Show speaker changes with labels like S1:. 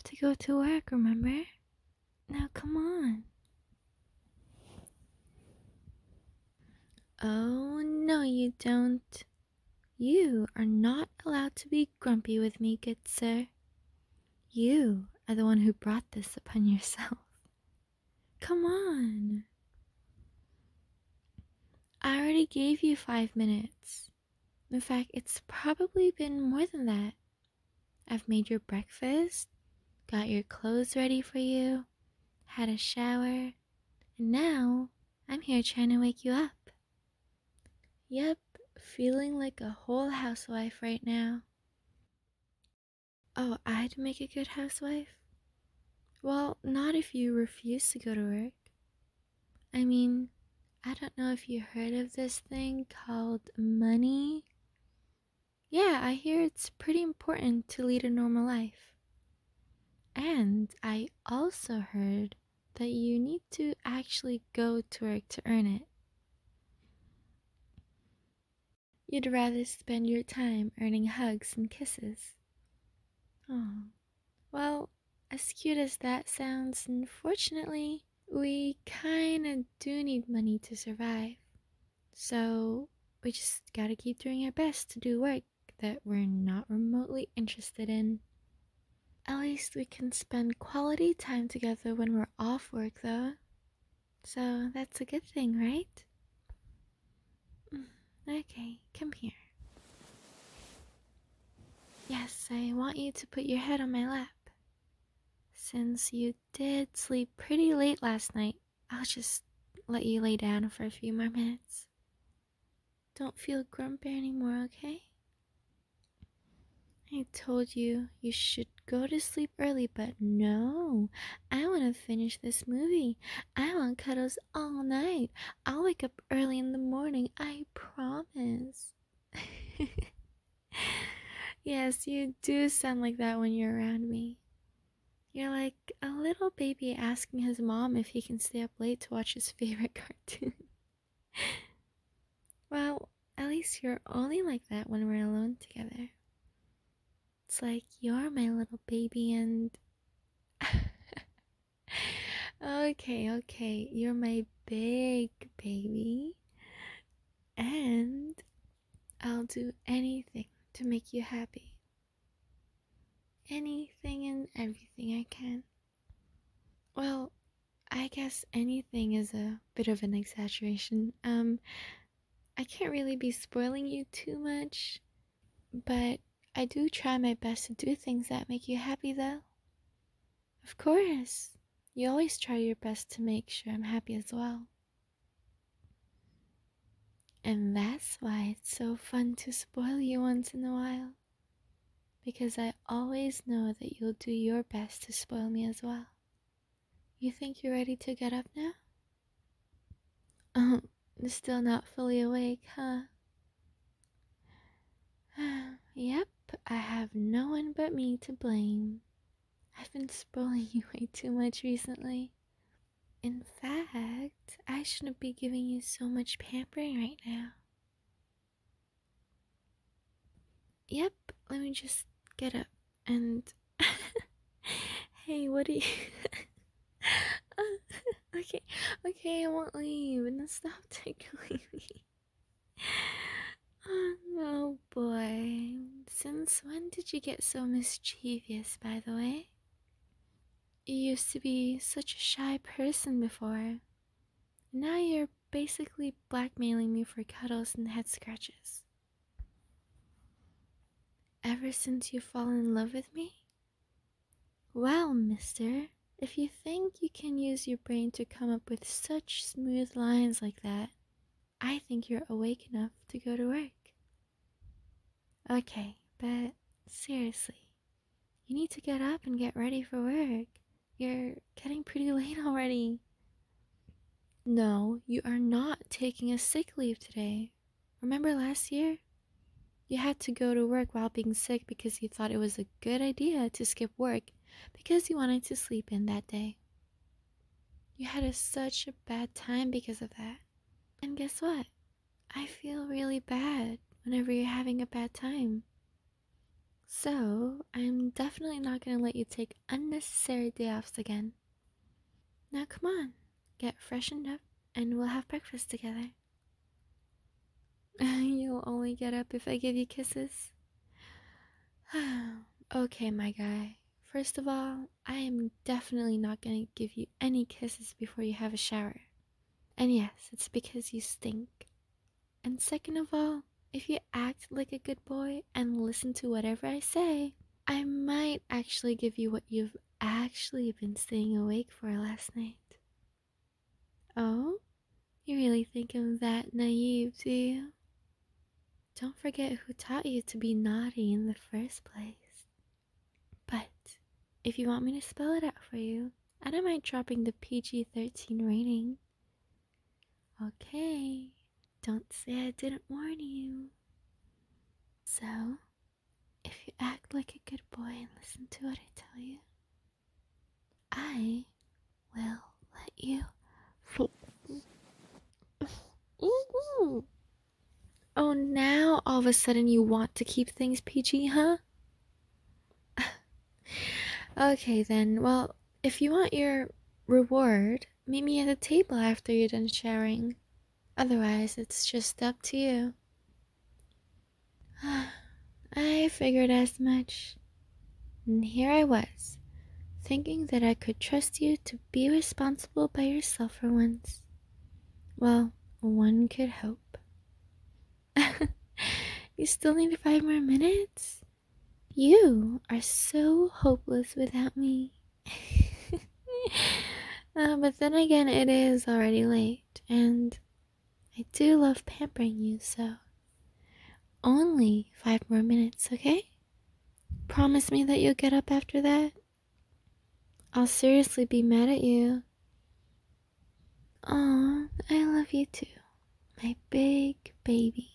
S1: to go to work, remember? Now come on. Oh, no, you don't. You are not allowed to be grumpy with me, good sir. You are the one who brought this upon yourself. Come on. I already gave you 5 minutes. In fact, it's probably been more than that. I've made your breakfast, got your clothes ready for you, had a shower, and now I'm here trying to wake you up. Yep, feeling like a whole housewife right now. Oh, I'd make a good housewife? Well, not if you refuse to go to work. I mean, I don't know if you heard of this thing called money. Yeah, I hear it's pretty important to lead a normal life. And I also heard that you need to actually go to work to earn it. You'd rather spend your time earning hugs and kisses. Oh, well, as cute as that sounds, unfortunately, we kinda do need money to survive. So we just gotta keep doing our best to do work that we're not remotely interested in. At least we can spend quality time together when we're off work, though. So that's a good thing, right? Okay, come here. Yes, I want you to put your head on my lap. Since you did sleep pretty late last night, I'll just let you lay down for a few more minutes. Don't feel grumpy anymore, okay? I told you you should go to sleep early, but no. I want to finish this movie. I want cuddles all night. I'll wake up early in the morning, I promise. Yes, you do sound like that when you're around me. You're like a little baby asking his mom if he can stay up late to watch his favorite cartoon. Well, at least you're only like that when we're alone together. It's like you're my little baby and... okay, you're my big baby. And I'll do anything to make you happy. Anything and everything I can. Well, I guess anything is a bit of an exaggeration. I can't really be spoiling you too much, but I do try my best to do things that make you happy, though. Of course, you always try your best to make sure I'm happy as well. And that's why it's so fun to spoil you once in a while. Because I always know that you'll do your best to spoil me as well. You think you're ready to get up now? Oh, still not fully awake, huh? Yep, I have no one but me to blame. I've been spoiling you way too much recently. In fact, I shouldn't be giving you so much pampering right now. Yep, let me just get up and... Hey, what do you... okay, I won't leave. Now stop tickling me. Oh boy. Since when did you get so mischievous, by the way? You used to be such a shy person before. Now you're basically blackmailing me for cuddles and head scratches. Ever since you fallen in love with me? Well, mister, if you think you can use your brain to come up with such smooth lines like that, I think you're awake enough to go to work. Okay, but seriously, you need to get up and get ready for work. You're getting pretty late already. No, you are not taking a sick leave today. Remember last year? You had to go to work while being sick because you thought it was a good idea to skip work because you wanted to sleep in that day. You had such a bad time because of that. And guess what? I feel really bad whenever you're having a bad time. So, I'm definitely not gonna let you take unnecessary day offs again. Now, come on, get freshened up and we'll have breakfast together. You'll only get up if I give you kisses. Okay, my guy. First of all, I am definitely not gonna give you any kisses before you have a shower. And yes, it's because you stink. And second of all, if you act like a good boy and listen to whatever I say, I might actually give you what you've actually been staying awake for last night. Oh? You really think I'm that naive, do you? Don't forget who taught you to be naughty in the first place. But if you want me to spell it out for you, I don't mind dropping the PG-13 rating. Okay, don't say I didn't warn you. So, if you act like a good boy and listen to what I tell you, I will let you. Ooh. Oh, now all of a sudden you want to keep things PG, huh? Okay then, well, if you want your reward, meet me at the table after you're done showering. Otherwise, it's just up to you. I figured as much. And here I was, thinking that I could trust you to be responsible by yourself for once. Well, one could hope. You still need 5 more minutes? You are so hopeless without me. But then again, it is already late, and I do love pampering you, so only 5 more minutes, okay? Promise me that you'll get up after that? I'll seriously be mad at you. Aw, I love you too, my big baby.